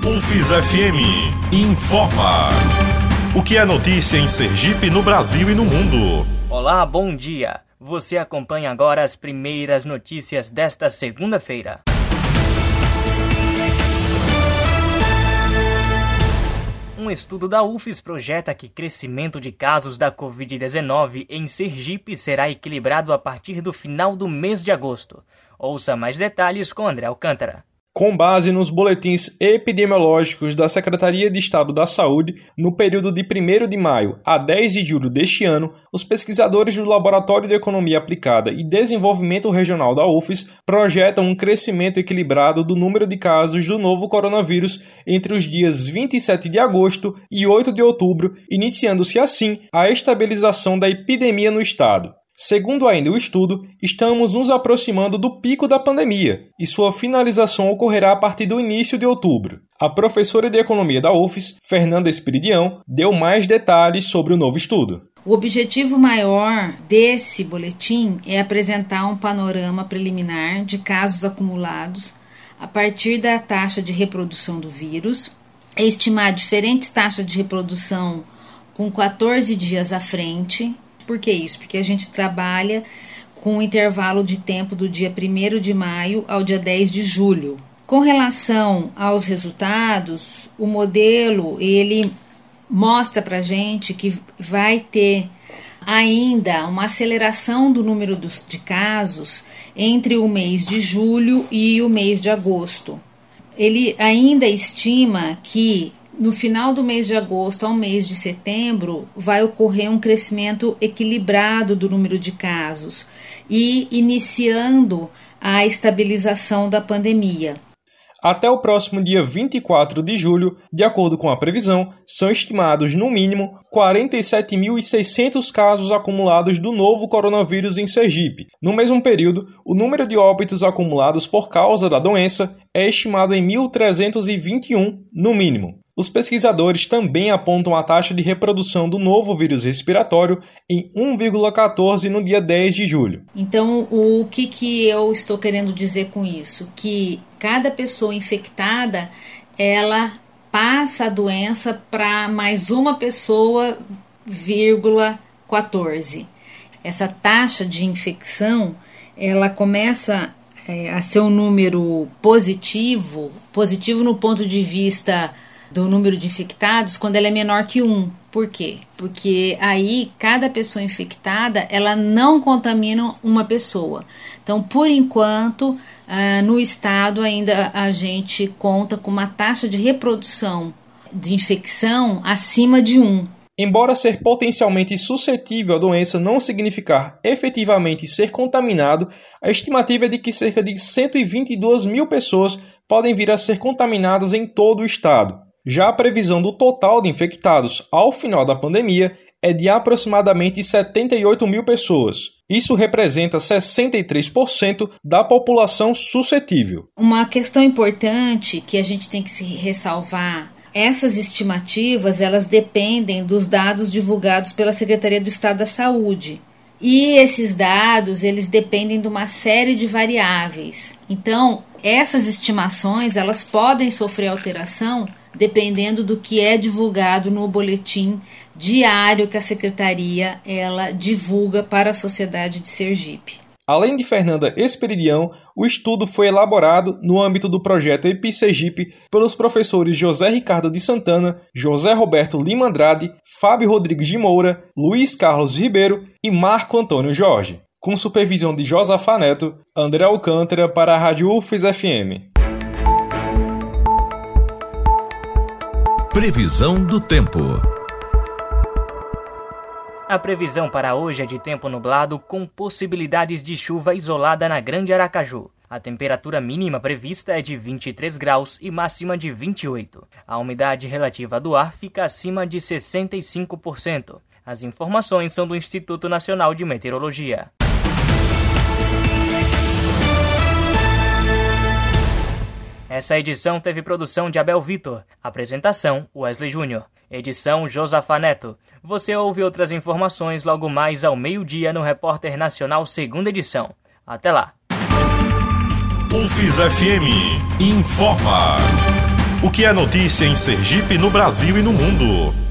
UFES FM informa. O que é notícia em Sergipe, no Brasil e no mundo? Olá, bom dia. Você acompanha agora as primeiras notícias desta segunda-feira. Um estudo da UFES projeta que crescimento de casos da Covid-19 em Sergipe será equilibrado a partir do final do mês de agosto. Ouça mais detalhes com André Alcântara. Com base nos boletins epidemiológicos da Secretaria de Estado da Saúde, no período de 1º de maio a 10 de julho deste ano, os pesquisadores do Laboratório de Economia Aplicada e Desenvolvimento Regional da UFES projetam um crescimento equilibrado do número de casos do novo coronavírus entre os dias 27 de agosto e 8 de outubro, iniciando-se assim a estabilização da epidemia no estado. Segundo ainda o estudo, estamos nos aproximando do pico da pandemia e sua finalização ocorrerá a partir do início de outubro. A professora de Economia da UFES, Fernanda Esperidião, deu mais detalhes sobre o novo estudo. O objetivo maior desse boletim é apresentar um panorama preliminar de casos acumulados a partir da taxa de reprodução do vírus, estimar diferentes taxas de reprodução com 14 dias à frente. Por que isso? Porque a gente trabalha com um intervalo de tempo do dia 1º de maio ao dia 10 de julho. Com relação aos resultados, o modelo ele mostra para a gente que vai ter ainda uma aceleração do número de casos entre o mês de julho e o mês de agosto. Ele ainda estima que no final do mês de agosto ao mês de setembro vai ocorrer um crescimento equilibrado do número de casos e iniciando a estabilização da pandemia. Até o próximo dia 24 de julho, de acordo com a previsão, são estimados no mínimo 47.600 casos acumulados do novo coronavírus em Sergipe. No mesmo período, o número de óbitos acumulados por causa da doença é estimado em 1.321, no mínimo. Os pesquisadores também apontam a taxa de reprodução do novo vírus respiratório em 1,14 no dia 10 de julho. Então, o que eu estou querendo dizer com isso? Que cada pessoa infectada, ela passa a doença para mais uma pessoa, 14. Essa taxa de infecção, ela começa a ser um número positivo no ponto de vista do número de infectados quando ela é menor que 1. Por quê? Porque aí cada pessoa infectada ela não contamina uma pessoa. Então, por enquanto, no estado ainda a gente conta com uma taxa de reprodução de infecção acima de 1. Embora ser potencialmente suscetível à doença não significar efetivamente ser contaminado, a estimativa é de que cerca de 122 mil pessoas podem vir a ser contaminadas em todo o estado. Já a previsão do total de infectados ao final da pandemia é de aproximadamente 78 mil pessoas. Isso representa 63% da população suscetível. Uma questão importante que a gente tem que se ressalvar: essas estimativas elas dependem dos dados divulgados pela Secretaria do Estado da Saúde. E esses dados eles dependem de uma série de variáveis. Então, essas estimações elas podem sofrer alteração dependendo do que é divulgado no boletim diário que a Secretaria ela divulga para a sociedade de Sergipe. Além de Fernanda Esperidião, o estudo foi elaborado no âmbito do projeto EPI Sergipe pelos professores José Ricardo de Santana, José Roberto Lima Andrade, Fábio Rodrigues de Moura, Luiz Carlos Ribeiro e Marco Antônio Jorge, com supervisão de Josafá Neto, André Alcântara para a Rádio UFES FM. Previsão do tempo. A previsão para hoje é de tempo nublado com possibilidades de chuva isolada na Grande Aracaju. A temperatura mínima prevista é de 23 graus e máxima de 28. A umidade relativa do ar fica acima de 65%. As informações são do Instituto Nacional de Meteorologia. Essa edição teve produção de Abel Vitor, apresentação Wesley Júnior, edição Josafá Neto. Você ouve outras informações logo mais ao meio-dia no Repórter Nacional segunda edição. Até lá! UFES FM informa. O que é notícia em Sergipe, no Brasil e no mundo?